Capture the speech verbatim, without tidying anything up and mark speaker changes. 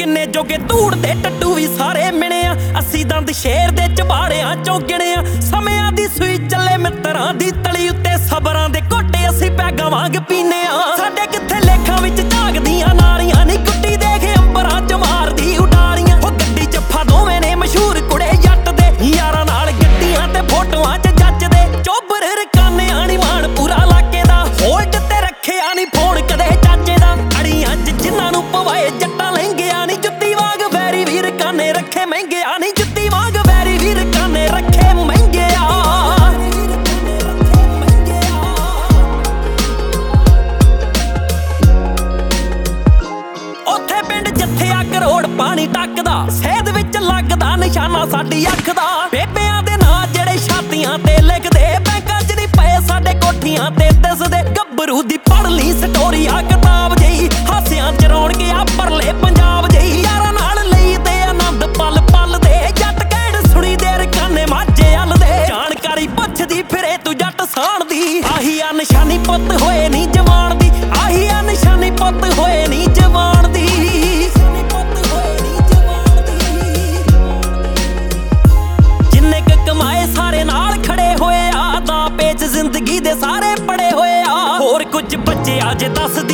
Speaker 1: ਕਿੰਨੇ ਜੋਗੇ ਧੂੜ ਦੇ ਟੱਟੂ ਵੀ ਸਾਰੇ ਮਿਣਿਆ। ਅਸੀਂ ਦੰਦ ਸ਼ੇਰ ਦੇ ਚਬਾੜਿਆਂ ਚੋਂ ਗਿਣਿਆ। ਸਮਿਆਂ ਦੀ ਸੂਈ ਚੱਲੇ ਮਿੱਤਰਾਂ ਦੀ ਤਲੀ ਉੱਤੇ ਸਬਰਾਂ ਦੇ ਘੋਟੇ ਅਸੀਂ ਪੈਗਾਂ ਵਾਂਗ ਪੀਨੇ ਆ। ਸਾਡੇ ਕਿੱਥੇ ਲੇਖਾਂ ਵਿੱਚ ਝਾਕਦੀਆਂ ਨਾਰੀਆਂ ਨੀ ਗੁੱਡੀ ਦੇਖ ਅੰਬਰਾਂ ਚ ਮਾਰਦੀ ਉਡਾਰੀਆਂ। ਉਹ ਗੱਡੀ ਜੱਫਾ ਦੋਵੇਂ ਨੇ ਮਸ਼ਹੂਰ ਕੁੜੇ ਜੱਟ ਦੇ ਯਾਰਾਂ ਨਾਲ ਗੱਡੀਆਂ ਤੇ ਫੋਟੋਆਂ ਚ ਜੱਜਦੇ। ਚੋਬਰ ਰਕਾਨਿਆਂ ਨੀ ਮਾਣ ਪੂਰਾ ਇਲਾਕੇ ਦਾ ਹੋਲਡ ਤੇ ਰੱਖਿਆ ਨੀ ਫੋਨ ਕਦੇ ਚਾਚੇ ਦਾ। ਅੜੀਆਂ ਚ ਜਿਨ੍ਹਾਂ ਨੂੰ ਪਵਾਏ ਜੱਟਾਂ ਲਹਿੰਗਿਆ ਨੀ ਜੁੱਤੀ ਵਾਂਗ ਵੈਰੀ ਵੀਰ ਕਾਨੇ ਰੱਖੇ ਮਹਿੰਗਿਆ ਨੀ ਜੁੱਤੀ ਵਾਂਗ ਵੈਰੀ ਵੀਰ ਕਾਨੇ ਰੱਖੇ ਮਹਿੰਗਿਆ। ਉੱਥੇ ਪਿੰਡ ਜੱਥਿਆ ਕਰੋੜ ਪਾਣੀ ਟੱਕਦਾ ਸੇਧ ਵਿੱਚ ਲੱਗਦਾ ਨਿਸ਼ਾਨਾ ਸਾਡੀ ਅੱਖ ਦਾ। ਬੇਬਿਆਂ ਦੇ ਨਾਂ ਜਿਹੜੇ ਛਾਤੀਆਂ ਤੇ ਲਿਖਦੇ ਬੈਂਕਾਂ ਚ ਨੀ ਪਏ ਸਾਡੇ ਕੋਠੀਆਂ ਤੇ ਦਿਸਦੇ। ਗੱਭਰੂ ਦੀ ਪੜ੍ਹ ਲਈ ਸਟੋਰੀ ਆ ਕਿਤਾਬ ਜਈ ਹਾਸਿਆਂ ਚ ਰੌਣਕ ਆ ਪਰਲੇ ਪੰਜਾਬ ਜਈ। ਯਾਰਾਂ ਨਾਲ ਲਈ ਤੇ ਆਨੰਦ ਪਲ ਪਲ ਦੇ ਜੱਟ ਕਹਿਣ ਸੁਣੀ ਦੇ ਰਕਾਨੇ ਮਾਝੇ ਹਲ ਦੇ। ਜਾਣਕਾਰੀ ਪੁੱਛਦੀ ਫਿਰੇ ਤੂੰ ਜੱਟ ਸਾਣ ਦੀ ਆਹੀ ਆ ਨਿਸ਼ਾਨੀ ਪੁੱਤ ਹੋਏ ਨੀ ਜਵਾਨ ਦੀ। ਆਹੀ ਆ ਨਿਸ਼ਾਨੀ ਪੁੱਤ ਹੋਏ ਨੀ ਜਵਾਨ ਦੀ। ਜਿੰਨੇ ਕ ਕਮਾਏ ਸਾਰੇ ਨਾਲ ਖੜੇ ਹੋਏ ਆ ਤਾਂ ਪੇਚ ਜ਼ਿੰਦਗੀ ਦੇ ਸਾਰੇ ਪੜੇ ਹੋਏ ਆ। ਹੋਰ ਕੁਝ ਬੱਚੇ ਅੱਜ ਦੱਸ